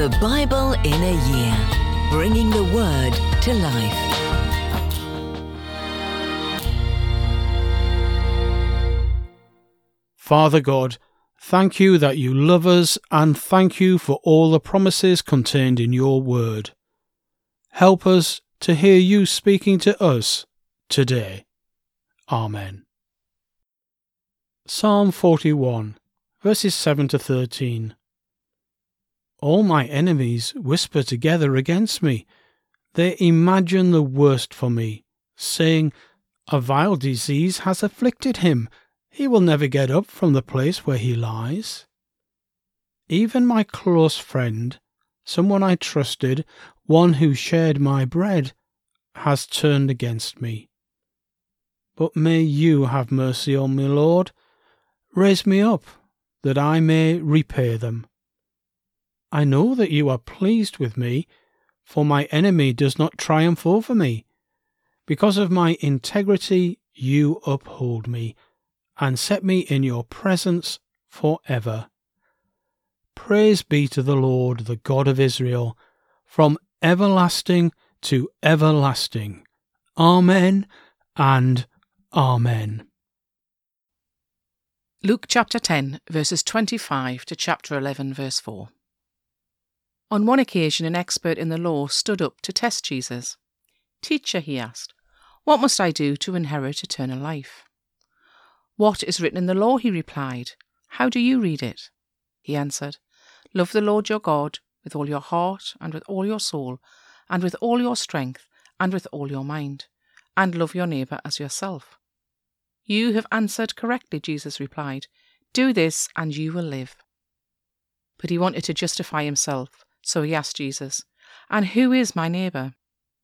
The Bible in a Year, bringing the Word to life. Father God, thank you that you love us, and thank you for all the promises contained in your Word. Help us to hear you speaking to us today. Amen. Psalm 41, verses 7 to 13. All my enemies whisper together against me. They imagine the worst for me, saying, "A vile disease has afflicted him. He will never get up from the place where he lies." Even my close friend, someone I trusted, one who shared my bread, has turned against me. But may you have mercy on me, Lord. Raise me up, that I may repay them. I know that you are pleased with me, for my enemy does not triumph over me. Because of my integrity you uphold me, and set me in your presence forever. Praise be to the Lord, the God of Israel, from everlasting to everlasting. Amen and Amen. Luke chapter 10, verses 25 to chapter 11, verse 4. On one occasion, an expert in the law stood up to test Jesus. "Teacher," he asked, "what must I do to inherit eternal life?" "What is written in the law?" he replied. "How do you read it?" He answered, "Love the Lord your God with all your heart and with all your soul and with all your strength and with all your mind, and love your neighbour as yourself." "You have answered correctly," Jesus replied. "Do this and you will live." But he wanted to justify himself, so he asked Jesus, "And who is my neighbour?"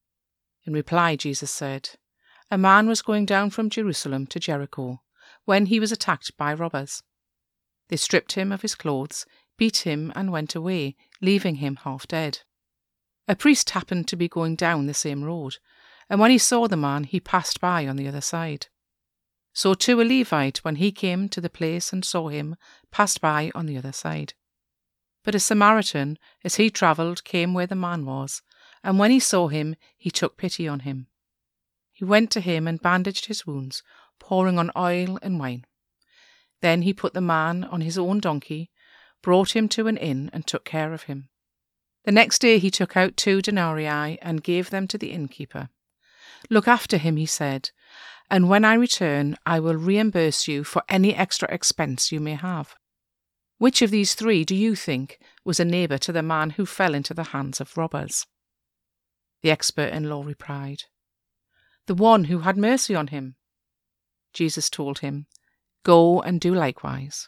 In reply, Jesus said, "A man was going down from Jerusalem to Jericho when he was attacked by robbers. They stripped him of his clothes, beat him, and went away, leaving him half dead. A priest happened to be going down the same road, and when he saw the man, he passed by on the other side. So too a Levite, when he came to the place and saw him, passed by on the other side. But a Samaritan, as he travelled, came where the man was, and when he saw him, he took pity on him. He went to him and bandaged his wounds, pouring on oil and wine. Then he put the man on his own donkey, brought him to an inn, and took care of him. The next day he took out 2 denarii and gave them to the innkeeper. "Look after him," he said, "and when I return, I will reimburse you for any extra expense you may have." Which of these 3 do you think was a neighbour to the man who fell into the hands of robbers? The expert-in-law replied, "The one who had mercy on him." Jesus told him, "Go and do likewise."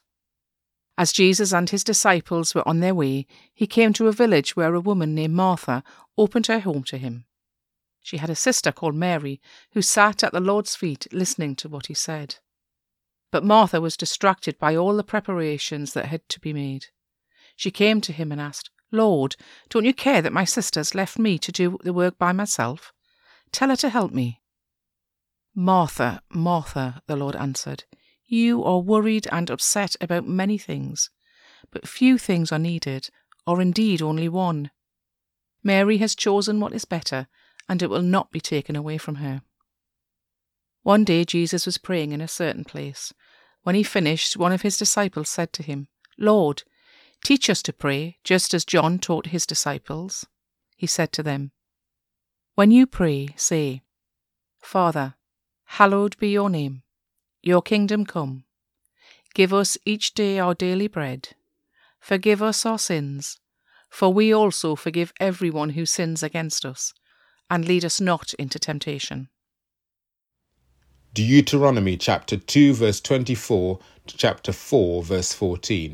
As Jesus and his disciples were on their way, he came to a village where a woman named Martha opened her home to him. She had a sister called Mary, who sat at the Lord's feet listening to what he said. But Martha was distracted by all the preparations that had to be made. She came to him and asked, "Lord, don't you care that my sister's left me to do the work by myself? Tell her to help me." "Martha, Martha," the Lord answered, "you are worried and upset about many things, but few things are needed, or indeed only one. Mary has chosen what is better, and it will not be taken away from her." One day Jesus was praying in a certain place. When he finished, one of his disciples said to him, "Lord, teach us to pray, just as John taught his disciples." He said to them, "When you pray, say, 'Father, hallowed be your name. Your kingdom come. Give us each day our daily bread. Forgive us our sins, for we also forgive everyone who sins against us. And lead us not into temptation.'" Deuteronomy chapter 2 verse 24 to chapter 4 verse 14.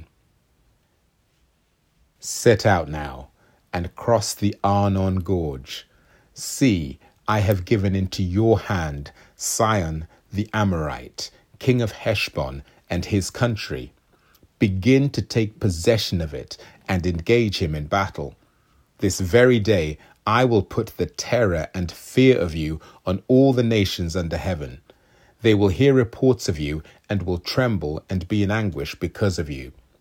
Set out now and cross the Arnon Gorge. See, I have given into your hand Sihon the Amorite, king of Heshbon, and his country. Begin to take possession of it and engage him in battle. This very day I will put the terror and fear of you on all the nations under heaven. They will hear reports of you and will tremble and be in anguish because of you.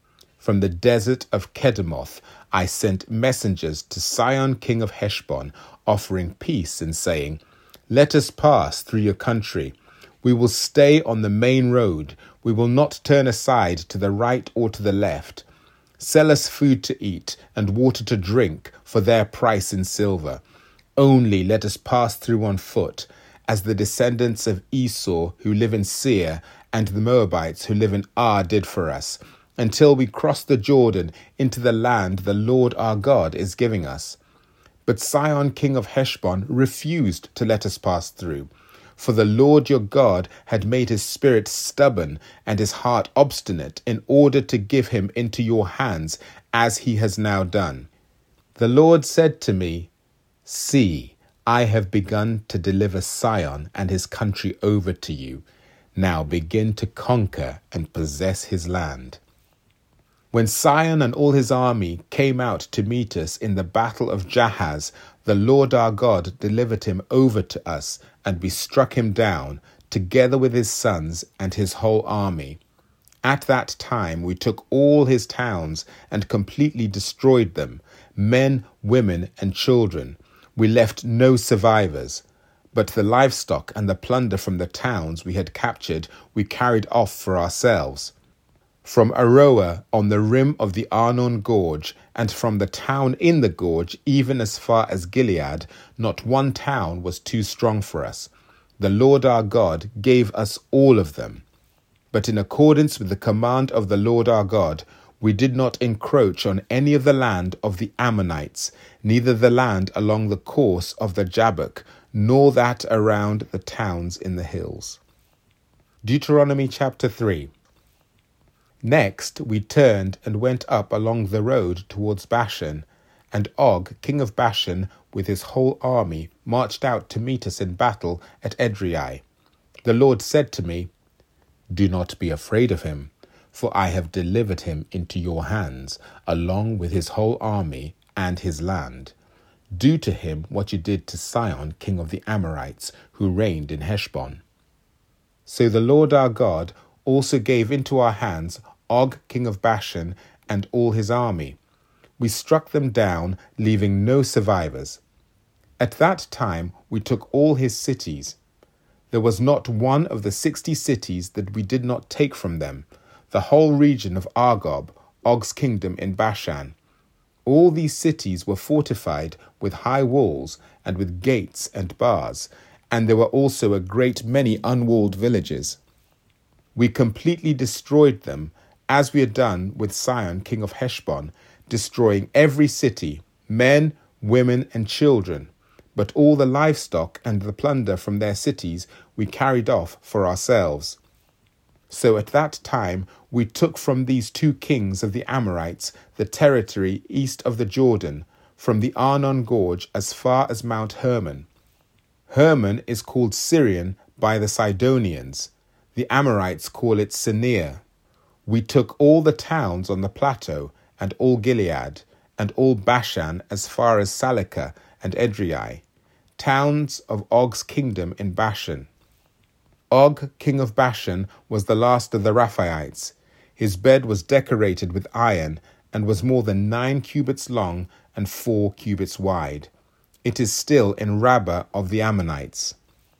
From the desert of Kedemoth I sent messengers to Sihon king of Heshbon, offering peace and saying, "Let us pass through your country. We will stay on the main road. We will not turn aside to the right or to the left. Sell us food to eat and water to drink for their price in silver. Only let us pass through on foot, as the descendants of Esau who live in Seir and the Moabites who live in Ar did for us, until we cross the Jordan into the land the Lord our God is giving us." But Sihon king of Heshbon refused to let us pass through, for the Lord your God had made his spirit stubborn and his heart obstinate in order to give him into your hands, as he has now done. The Lord said to me, "See, I have begun to deliver Sihon and his country over to you. Now begin to conquer and possess his land." When Sihon and all his army came out to meet us in the battle of Jahaz, the Lord our God delivered him over to us, and we struck him down, together with his sons and his whole army. At that time we took all his towns and completely destroyed them, men, women, and children. We left no survivors. But the livestock and the plunder from the towns we had captured we carried off for ourselves. From Aroer on the rim of the Arnon Gorge, and from the town in the gorge, even as far as Gilead, not one town was too strong for us. The Lord our God gave us all of them. But in accordance with the command of the Lord our God, we did not encroach on any of the land of the Ammonites, neither the land along the course of the Jabbok, nor that around the towns in the hills. Deuteronomy chapter 3. Next we turned and went up along the road towards Bashan, and Og, king of Bashan, with his whole army, marched out to meet us in battle at Edrei. The Lord said to me, "Do not be afraid of him, for I have delivered him into your hands, along with his whole army and his land. Do to him what you did to Sihon, king of the Amorites, who reigned in Heshbon." So the Lord our God also gave into our hands Og, king of Bashan, and all his army. We struck them down, leaving no survivors. At that time we took all his cities. There was not one of the 60 cities that we did not take from them, the whole region of Argob, Og's kingdom in Bashan. All these cities were fortified with high walls and with gates and bars, and there were also a great many unwalled villages. We completely destroyed them, as we had done with Sihon, king of Heshbon, destroying every city, men, women, and children. But all the livestock and the plunder from their cities we carried off for ourselves. So at that time we took from these 2 kings of the Amorites the territory east of the Jordan, from the Arnon Gorge as far as Mount Hermon. Hermon is called Syrian by the Sidonians. The Amorites call it Senir. We took all the towns on the plateau, and all Gilead, and all Bashan as far as Salekah and Edrei, towns of Og's kingdom in Bashan. Og, king of Bashan, was the last of the Rephaites. His bed was decorated with iron, and was more than 9 cubits long and 4 cubits wide. It is still in Rabbah of the Ammonites.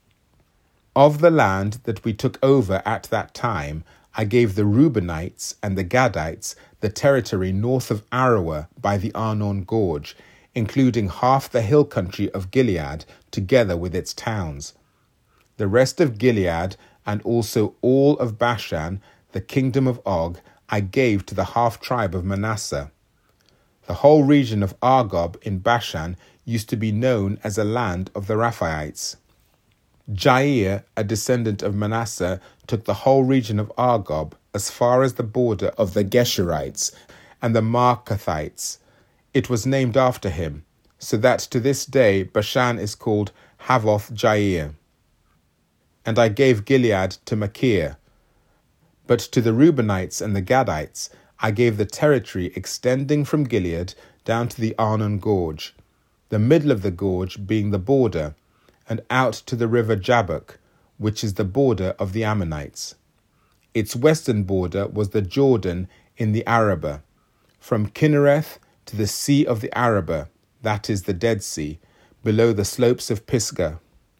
Of the land that we took over at that time, I gave the Reubenites and the Gadites the territory north of Aroer by the Arnon Gorge, including half the hill country of Gilead, together with its towns. The rest of Gilead, and also all of Bashan, the kingdom of Og, I gave to the half-tribe of Manasseh. The whole region of Argob in Bashan used to be known as a land of the Rephaites. Jair, a descendant of Manasseh, took the whole region of Argob as far as the border of the Geshurites and the Maacathites. It was named after him, so that to this day Bashan is called Havoth Jair. And I gave Gilead to Machir. But to the Reubenites and the Gadites I gave the territory extending from Gilead down to the Arnon Gorge, the middle of the gorge being the border, and out to the river Jabbok, which is the border of the Ammonites. Its western border was the Jordan in the Arabah, from Kinnereth to the Sea of the Arabah, that is the Dead Sea, below the slopes of Pisgah.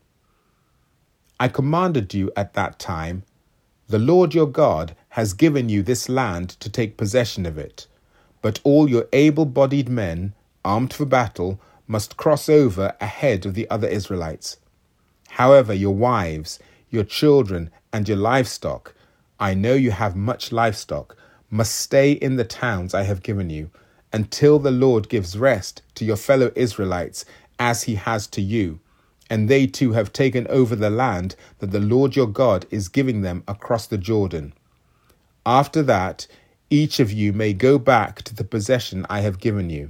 I commanded you at that time, the Lord your God has given you this land to take possession of it, but all your able-bodied men, armed for battle, must cross over ahead of the other Israelites. However, your wives, your children, and your livestock, I know you have much livestock, must stay in the towns I have given you, until the Lord gives rest to your fellow Israelites as he has to you, and they too have taken over the land that the Lord your God is giving them across the Jordan. After that, each of you may go back to the possession I have given you.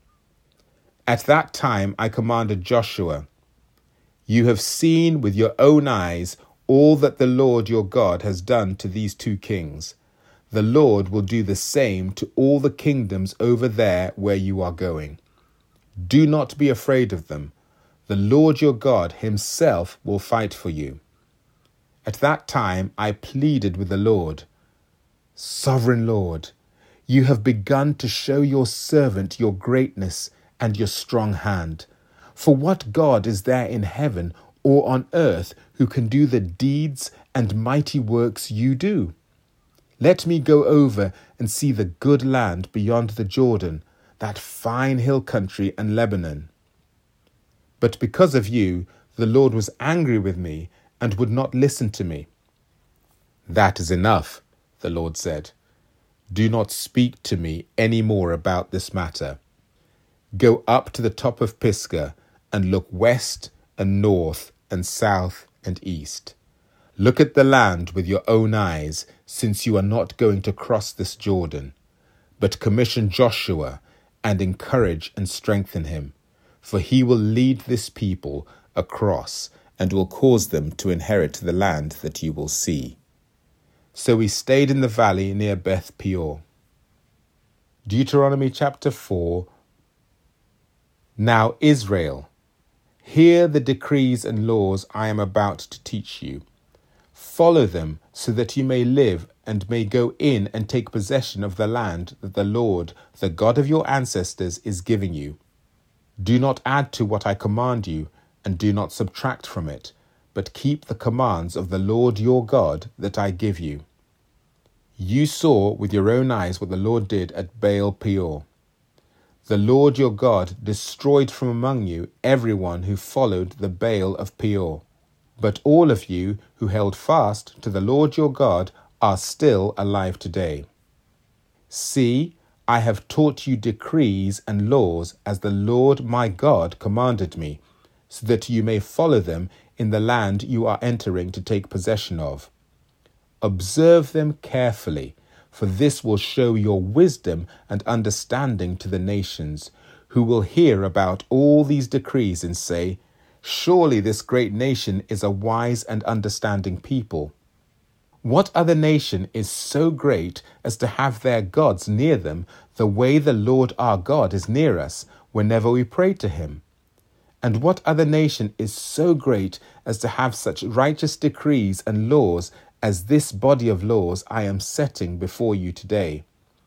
At that time I commanded Joshua, you have seen with your own eyes all that the Lord your God has done to these two kings. The Lord will do the same to all the kingdoms over there where you are going. Do not be afraid of them. The Lord your God himself will fight for you. At that time I pleaded with the Lord, Sovereign Lord, you have begun to show your servant your greatness and your strong hand. For what God is there in heaven or on earth who can do the deeds and mighty works you do? Let me go over and see the good land beyond the Jordan, that fine hill country and Lebanon. But because of you, the Lord was angry with me and would not listen to me. That is enough, the Lord said. Do not speak to me any more about this matter. Go up to the top of Pisgah and look west and north and south and east. Look at the land with your own eyes, since you are not going to cross this Jordan. But commission Joshua and encourage and strengthen him, for he will lead this people across and will cause them to inherit the land that you will see. So we stayed in the valley near Beth Peor. Deuteronomy chapter 4. Now Israel, hear the decrees and laws I am about to teach you. Follow them so that you may live and may go in and take possession of the land that the Lord, the God of your ancestors, is giving you. Do not add to what I command you, and do not subtract from it, but keep the commands of the Lord your God that I give you. You saw with your own eyes what the Lord did at Baal Peor. The Lord your God destroyed from among you everyone who followed the Baal of Peor. But all of you who held fast to the Lord your God are still alive today. See, I have taught you decrees and laws as the Lord my God commanded me, so that you may follow them in the land you are entering to take possession of. Observe them carefully, for this will show your wisdom and understanding to the nations, who will hear about all these decrees and say, Surely this great nation is a wise and understanding people. What other nation is so great as to have their gods near them the way the Lord our God is near us whenever we pray to him? And what other nation is so great as to have such righteous decrees and laws as this body of laws I am setting before you today?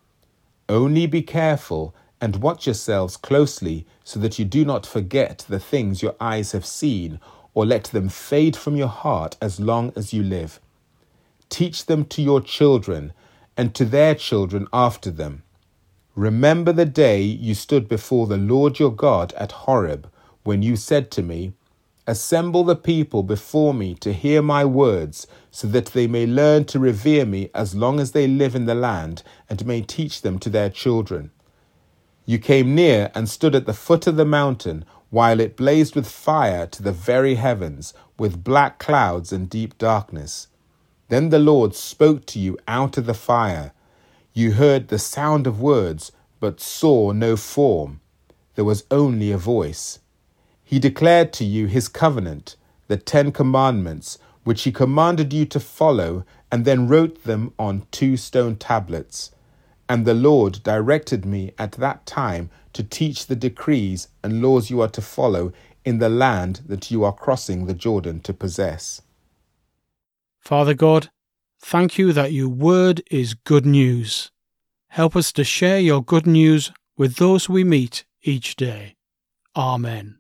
Only be careful and watch yourselves closely so that you do not forget the things your eyes have seen or let them fade from your heart as long as you live. Teach them to your children and to their children after them. Remember the day you stood before the Lord your God at Horeb, when you said to me, Assemble the people before me to hear my words, so that they may learn to revere me as long as they live in the land, and may teach them to their children. You came near and stood at the foot of the mountain, while it blazed with fire to the very heavens, with black clouds and deep darkness. Then the Lord spoke to you out of the fire. You heard the sound of words, but saw no form. There was only a voice. He declared to you his covenant, the 10 commandments, which he commanded you to follow, and then wrote them on 2 stone tablets. And the Lord directed me at that time to teach the decrees and laws you are to follow in the land that you are crossing the Jordan to possess. Father God, thank you that your word is good news. Help us to share your good news with those we meet each day. Amen.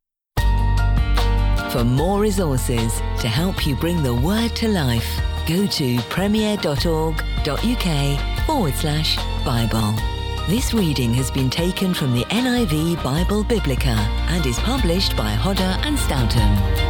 For more resources to help you bring the word to life, go to premier.org.uk/Bible. This reading has been taken from the NIV Bible Biblica and is published by Hodder and Stoughton.